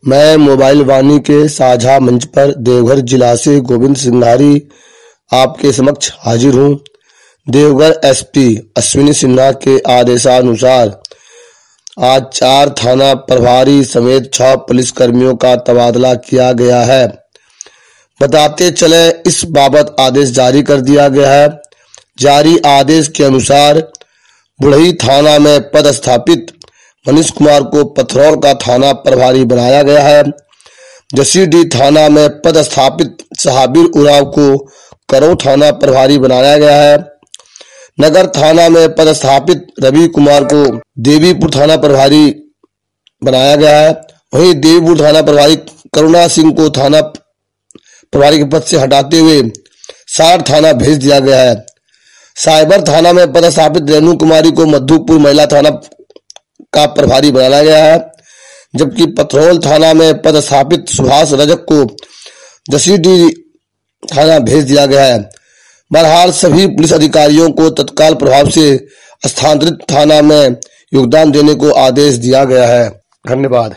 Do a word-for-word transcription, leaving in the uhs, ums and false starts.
मैं मोबाइल वाणी के साझा मंच पर देवघर जिला से गोविंद सिंघारी आपके समक्ष हाजिर हूं। देवघर एसपी अश्विनी सिन्हा के आदेशानुसार आज चार थाना प्रभारी समेत छह पुलिसकर्मियों का तबादला किया गया है। बताते चले, इस बाबत आदेश जारी कर दिया गया है। जारी आदेश के अनुसार बुढ़ई थाना में पदस्थापित मनीष कुमार को पथरौल का थाना प्रभारी बनाया गया है। जसीडीह थाना में पदस्थापित सहाबीर उराव को करौ थाना प्रभारी बनाया गया है। नगर थाना में पदस्थापित रवि कुमार को देवीपुर थाना प्रभारी बनाया गया है। वहीं देवीपुर थाना प्रभारी करुणा सिंह को थाना प्रभारी के पद से हटाते हुए साठ थाना भेज दिया गया है। साइबर थाना में पदस्थापित रेणु कुमारी को मधुपुर महिला थाना का प्रभारी बनाया गया है, जबकि पथरौल थाना में पदस्थापित सुभाष रजक को जसीडीह थाना भेज दिया गया है। बहरहाल सभी पुलिस अधिकारियों को तत्काल प्रभाव से स्थानांतरित थाना में योगदान देने को आदेश दिया गया है। धन्यवाद।